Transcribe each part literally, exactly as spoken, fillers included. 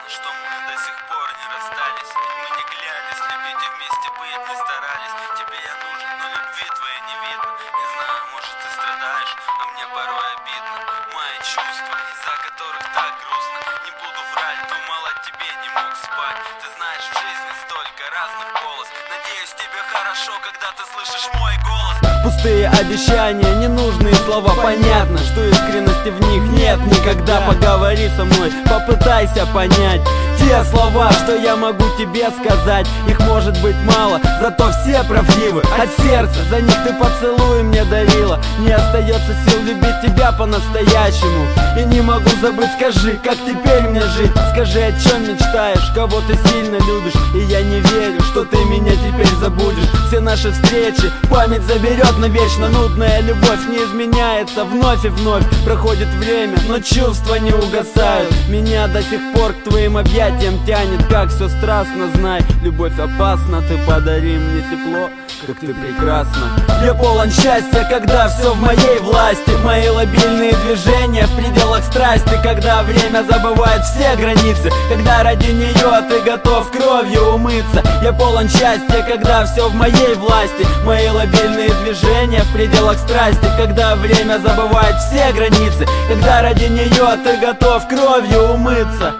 что мы до сих пор не расстались. Ведь мы не клялись любить и вместе быть не старались. Тебе я нужен, но любви твоей не видно. Не знаю, может ты страдаешь, а мне порой обидно. Мои чувства, из-за которых так грустно. Не буду врать, думал, о тебе не мог спать. Ты знаешь, в жизни столько разных полос. Надеюсь, тебе хорошо, когда ты слышишь мой голос. Пустые обещания, ненужные слова. Понятно, что искренности в них нет никогда. Поговори со мной, попытайся понять те слова, что я могу тебе сказать. Их может быть мало, зато все правдивы. От сердца, за них ты поцелуй мне дарила. Не остается сил любить тебя по-настоящему. И не могу забыть, скажи, как теперь мне жить. Скажи, о чем мечтаешь, кого ты сильно любишь. И я не верю, что ты меня теперь забудешь. Все наши встречи память заберет навечно. Нудная любовь не изменяется вновь и вновь. Проходит время, но чувства не угасают. Меня до сих пор к твоим объятиям тянет. Как все страстно, знай, любовь опасна. Ты подари мне тепло, как ты прекрасна. Я полон счастья, когда все в моей власти. Мои лобильные движения в пределах страсти. Когда время забывает все границы. Когда ради нее ты готов кровью умыться. Я полон счастья, когда все в моей власти. Мои лобильные движения в пределах страсти. Когда время забывает все границы. Когда ради нее ты готов кровью умыться.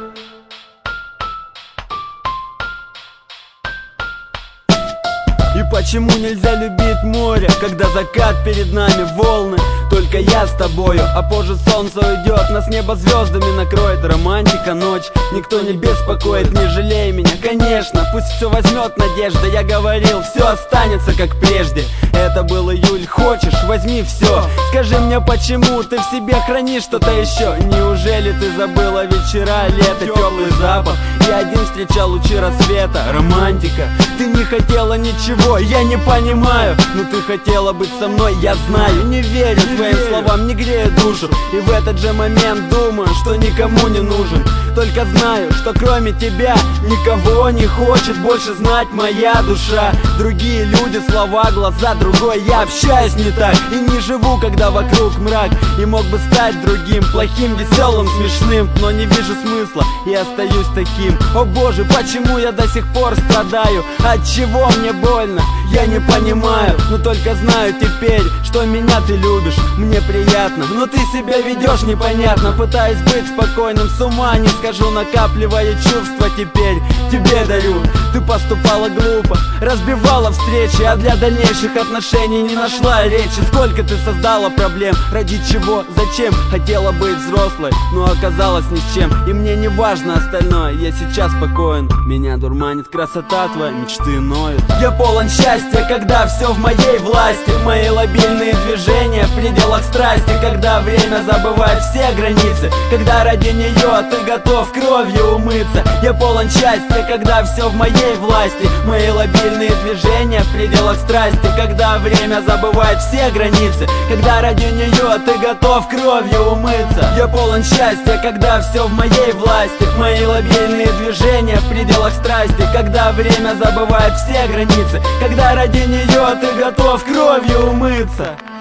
И почему нельзя любить море, когда закат перед нами, волны? Только я с тобою, а позже солнце уйдет. Нас небо звездами накроет, романтика, ночь. Никто не беспокоит, не жалей меня, конечно. Пусть все возьмет надежда, я говорил, все останется как прежде. Это был июль, хочешь, возьми все. Скажи мне, почему ты в себе хранишь что-то еще? Неужели ты забыла вечера, лето, теплый запах? Я один встречал лучи рассвета, романтика. Ты не хотела ничего, я не понимаю. Но ты хотела быть со мной, я знаю. Не верю твоим словам, не грею душу. И в этот же момент думаю, что никому не нужен. Только знаю, что кроме тебя никого не хочет больше знать моя душа. Другие люди, слова, глаза, другой. Я общаюсь не так и не живу, когда вокруг мрак. И мог бы стать другим, плохим, веселым, смешным. Но не вижу смысла и остаюсь таким. О боже, почему я до сих пор страдаю? От чего мне больно? Я не понимаю, но только знаю теперь, что меня ты любишь. Мне приятно, но ты себя ведешь непонятно. Пытаюсь быть спокойным, с ума не скажу. Накапливая чувства теперь тебе дарю. Ты поступала глупо, разбивала встречи, а для дальнейших отношений не нашла речи. Сколько ты создала проблем, ради чего, зачем? Хотела быть взрослой, но оказалась ни с чем. И мне не важно остальное, я сейчас спокоен. Меня дурманит красота твоя, мечты ноют. Я полон счастья, когда все в моей власти. Мои лобильные движения в пределах страсти. Когда время забывает все границы. Когда ради нее ты готов кровью умыться. Я полон счастья, когда все в моей власти. Мои лобильные движения в пределах страсти. Когда время забывает все границы. Когда ради нее ты готов кровью умыться. Я полон счастья, когда все в моей власти. Мои лобильные движения в пределах страсти. Когда время забывает все границы. Когда ради нее ты готов кровью умыться.